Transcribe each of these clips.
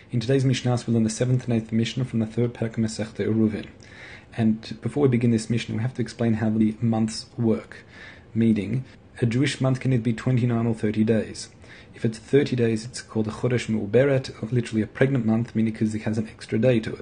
In today's Mishnah, we'll learn the 7th and 8th Mishnah from the 3rd Perek Masechta Eruvin. And before we begin this Mishnah, we have to explain how the months work. Meaning, a Jewish month can either be 29 or 30 days. If it's 30 days, it's called a Chodesh Me'uberet, literally a pregnant month, meaning because it has an extra day to it.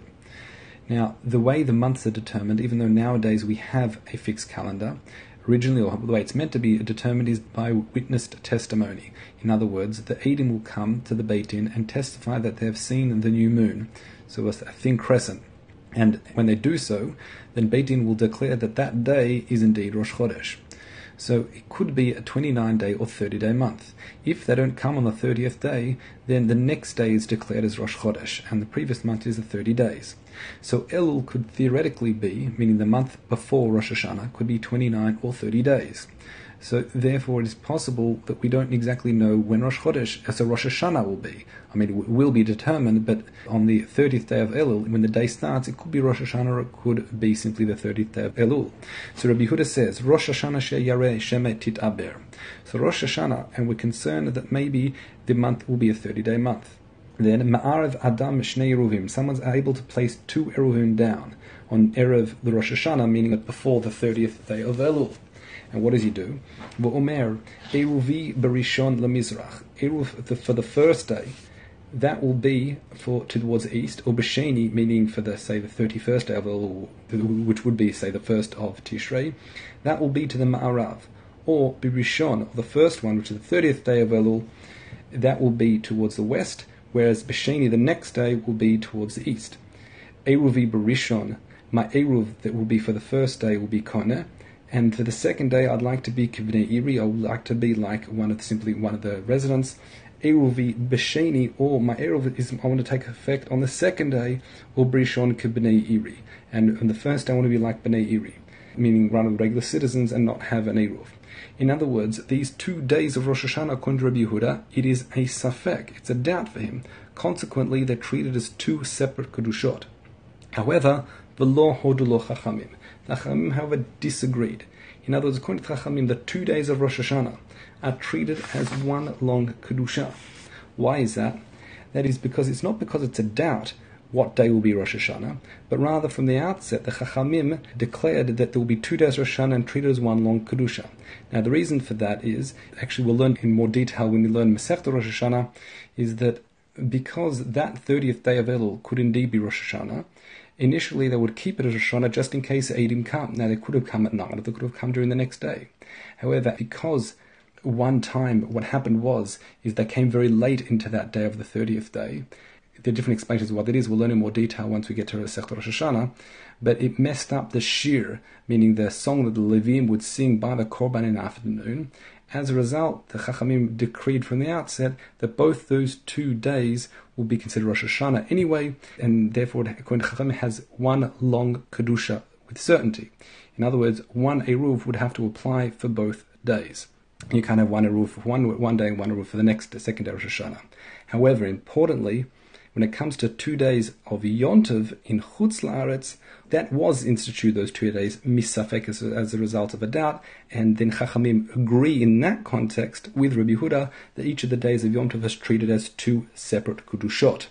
Now, the way the months are determined, even though nowadays we have a fixed calendar, originally, or the way it's meant to be determined, is by witnessed testimony. In other words, the Eidim will come to the Beit Din and testify that they have seen the new moon, so a thin crescent. And when they do so, then Beit Din will declare that that day is indeed Rosh Chodesh. So it could be a 29-day or 30-day month. If they don't come on the 30th day, then the next day is declared as Rosh Chodesh, and the previous month is the 30 days. So Elul could theoretically be, meaning the month before Rosh Hashanah, could be 29 or 30 days. So therefore it is possible that we don't exactly know when Rosh Chodesh, so Rosh Hashanah will be. I mean, it will be determined, but on the 30th day of Elul, when the day starts, it could be Rosh Hashanah or it could be simply the 30th day of Elul. So Rabbi Yehuda says, Rosh Hashanah she'yareh shemet titaber. So Rosh Hashanah, and we're concerned that maybe the month will be a 30-day month. Then Ma'arav Adam Shnei Eruvim, someone's able to place 2 Eruvim down on Erev the Rosh Hashanah, meaning that before the 30th day of Elul. And what does he do? V'omer Eruvi Barishon Lamizrach. Eruv for the first day, that will be towards the east, or B'Sheni, meaning for the 31st day of Elul, which would be the 1st of Tishrei, that will be to the Ma'arav. Or Birishon, or the first one, which is the 30th day of Elul, that will be towards the west, whereas B'Sheni, the next day, will be towards the east. Eruvi Barishon, my Eruv that will be for the first day will be Koneh, and for the second day, I'd like to be Kivnei Iri. I would like to be like one of the residents. Eruvi B'Sheni, or my Eruv is I want to take effect on the second day, or Brishon Kibnei Iri. And on the first day, I want to be like Bnei Iri, meaning one of the regular citizens and not have an Eruv. In other words, these 2 days of Rosh Hashanah, according to Rabbi Yehuda, it is a safek. It's a doubt for him. Consequently, they're treated as 2 separate kedushot. However, v'lo hodu lo chachamim. The Chachamim, however, disagreed. In other words, according to Chachamim, the 2 days of Rosh Hashanah are treated as one long Kedusha. Why is that? That is because it's not because it's a doubt what day will be Rosh Hashanah, but rather from the outset, the Chachamim declared that there will be 2 days Rosh Hashanah and treated as one long Kedusha. Now, the reason for that is, actually we'll learn in more detail when we learn Masechta Rosh Hashanah, is that because that 30th day of Elul could indeed be Rosh Hashanah, initially they would keep it as Rosh Hashanah just in case Eidim come. Now they could have come at night, or they could have come during the next day. However, because one time what happened is they came very late into that day of the 30th day. There are different explanations of what that is. We'll learn in more detail once we get to Masechta Rosh Hashanah. But it messed up the shir, meaning the song that the Levim would sing by the Korban in the afternoon. As a result, the Chachamim decreed from the outset that both those 2 days will be considered Rosh Hashanah anyway, and therefore, according to Chachamim, has one long Kedusha with certainty. In other words, one Eruv would have to apply for both days. You can't have one Eruv for one day and one Eruv for the second day of Rosh Hashanah. However, importantly, when it comes to 2 days of Yontov in Chutz La'aretz, that was instituted, those 2 days, misafek, as a result of a doubt, and then Chachamim agree in that context with Rabbi Yehuda that each of the days of Yontov is treated as 2 separate Kedushot.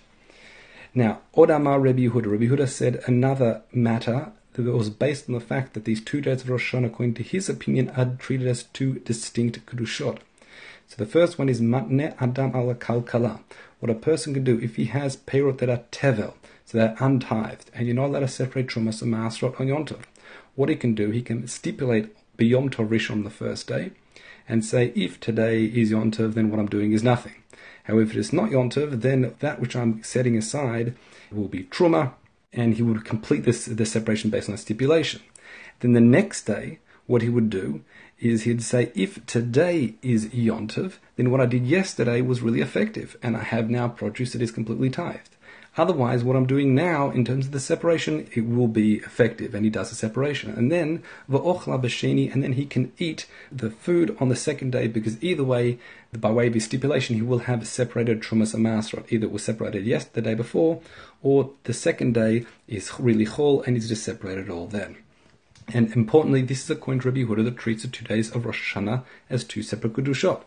Now, Odamar Rabbi Yehuda. Rabbi Yehuda said another matter that was based on the fact that these 2 days of Rosh Hashanah, according to his opinion, are treated as 2 distinct Kedushot. So the first one is Matne Adam ala Kalkala. What a person can do if he has peirot that are tevel, so they're untithed, and you're not allowed to separate Trumas and Maasrot on Yontov. What he can do, he can stipulate B'Yom Tov Rishon on the first day, and say, if today is Yontov, then what I'm doing is nothing. However, if it's not Yontov, then that which I'm setting aside will be Truma, and he would complete the separation based on a stipulation. Then the next day, what he would do is he'd say, if today is Yontov, then what I did yesterday was really effective, and I have now produce that is completely tithed. Otherwise, what I'm doing now, in terms of the separation, it will be effective, and he does the separation. And then, v'ochla b'sheni, and then he can eat the food on the second day, because either way, by way of his stipulation, he will have separated Trumas and Maasrot. Either it was separated the day before, or the second day is really chol, and he's just separated all then. And importantly, this is according to Rabbi Yehuda that treats the 2 days of Rosh Hashanah as 2 separate Kedushot.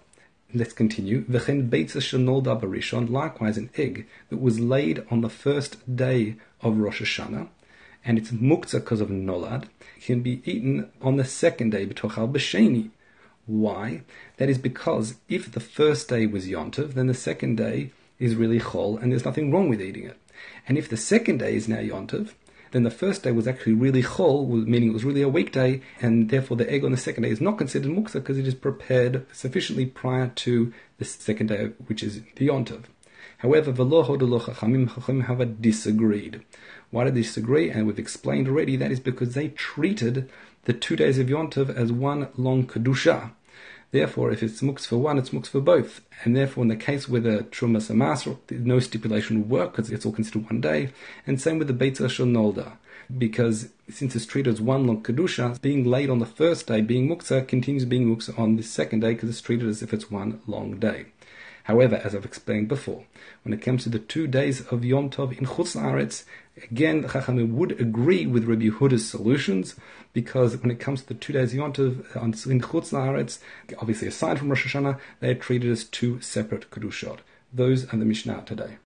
Let's continue. V'chen beitza shenolda barishon, likewise an egg that was laid on the first day of Rosh Hashanah, and it's muktzah because of nolad, can be eaten on the second day, b'tochal b'sheni. Why? That is because if the first day was Yontov, then the second day is really chol, and there's nothing wrong with eating it. And if the second day is now Yontov, then the first day was actually really chol, meaning it was really a weekday, and therefore the egg on the second day is not considered muktzah because it is prepared sufficiently prior to the second day, which is the Yontov. However, Chachamim have disagreed. Why did they disagree? And we've explained already, that is because they treated the 2 days of Yontov as one long kedusha. Therefore, if it's muktzah for one, it's muktzah for both. And therefore, in the case where the Trumas Amasr, no stipulation would work because it's all considered one day. And same with the Beitzah Shonolda. Because since it's treated as one long kedusha, being laid on the first day, being muktzah, continues being muktzah on the second day because it's treated as if it's one long day. However, as I've explained before, when it comes to the 2 days of Yom Tov in Chutz La'aretz, again, the Chachamim would agree with Rabbi Yehuda's solutions, because when it comes to the 2 days of Yom Tov in Chutz La'aretz, obviously aside from Rosh Hashanah, they are treated as two separate Kedushot. Those are the Mishnah today.